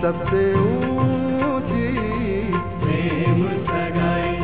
सबसे ऊंची प्रेम सगाई।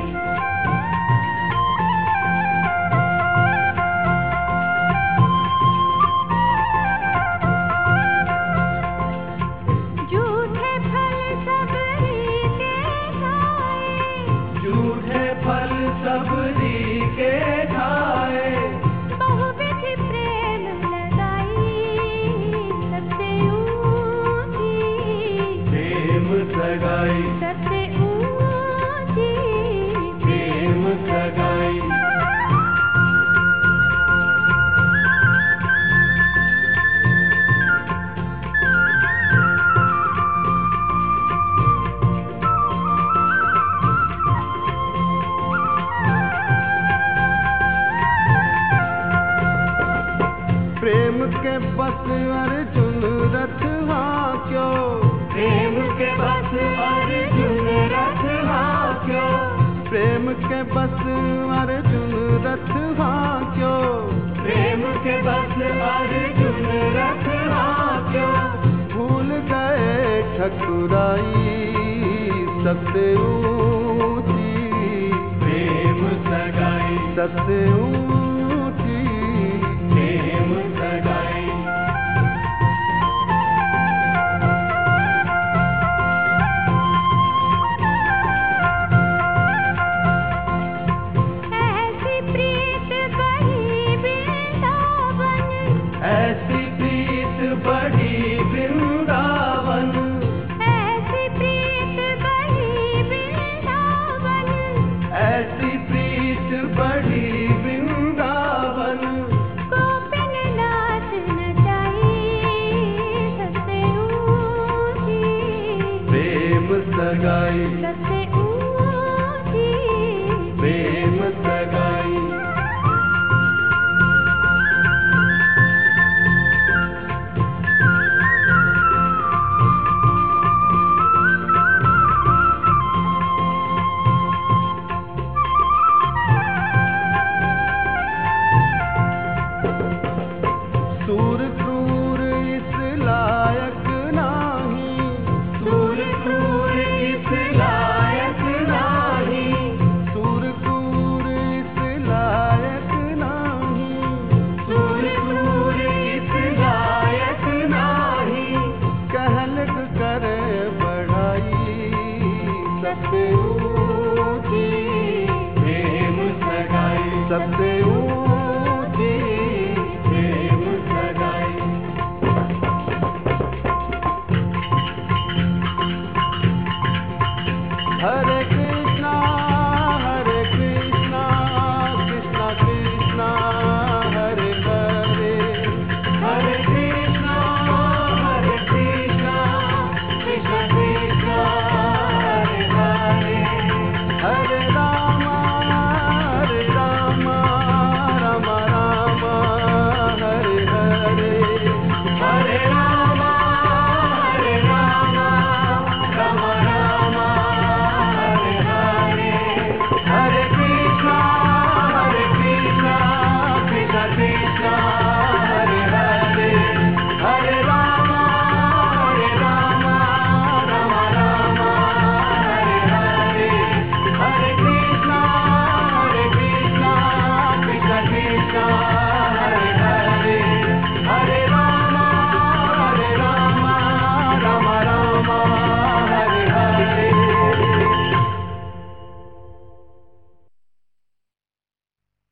झूठे फल सबरी के खाए, झूठे फल सबरी के खाए, बहुविध प्रेम लगाई सबसे ऊंची प्रेम सगाई। सबसे ऊंची प्रेम सगाई। प्रेम के बस अर्जुन रथ हांक्यो, प्रेम के बस अर्जुन रथ हांक्यो, प्रेम के बस अर्जुन रथ हांक्यो, प्रेम के बस अर्जुन रथ हांक्यो, भूल गए ठकुराई सबसे ऊंची प्रेम सगाई। सबसे ऊंची प्रेम सगाई। ऐसी प्रीत बड़ी वृंदावन, ऐसी प्रीत बड़ी वृंदावन, ऐसी प्रीत बड़ी वृंदावन, ऐसी प्रीत बड़ी वृंदावन, गोपिन नाच नचाई सबसे ऊंची प्रेम सगाई। सबसे